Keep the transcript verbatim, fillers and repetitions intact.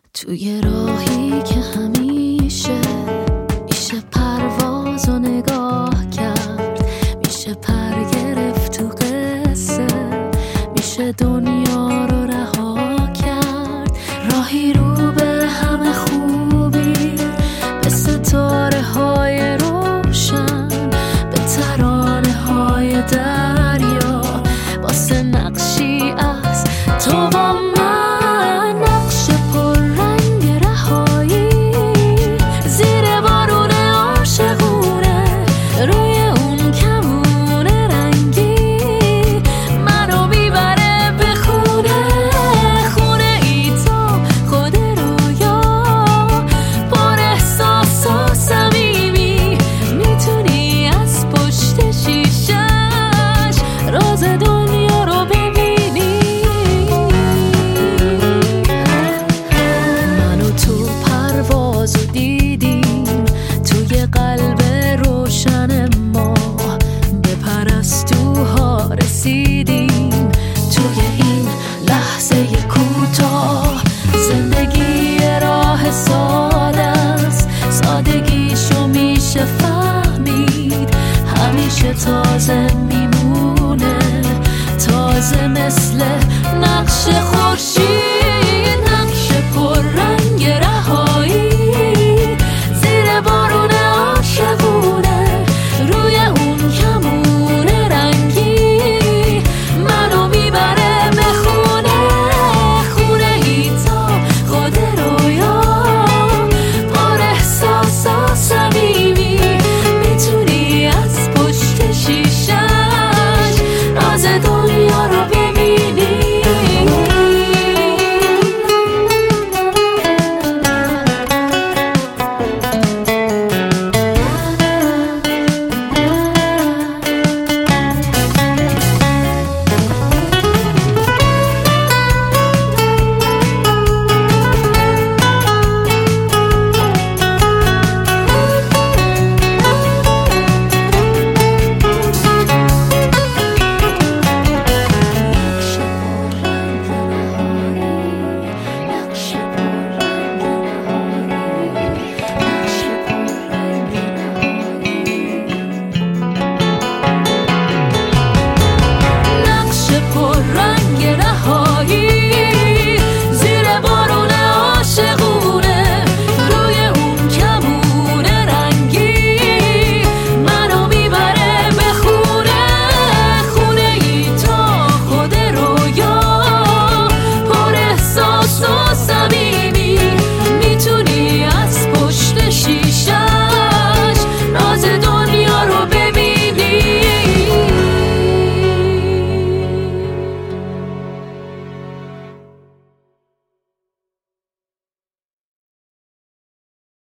توی راهی که همیشه میشه پرواز و نگاه کرد، میشه پر گرفت تو قصه، میشه دنیا رو رها کرد. راهی رو به همه خوبی، به ستاره های روشن، به ترانه های دریا، واسه نقشی از تو با من، نقش پر رنگ رهایی زیر بارون عاشقونه، روی اون کمون رنگی منو میبره به خونه، خونه ای تو خود رویا، پر احساس و صمیمی، میتونی از پشت شیشش راز دنیا رو ببینی. منو تو پروازو دیدیم، توی قلب روشن ما به پرستوها رسیدیم. توی این لحظه کوتاه زندگی راه ساده است، سادگیشو میشه فهمید، همیشه تازه میمونه، تازه مثل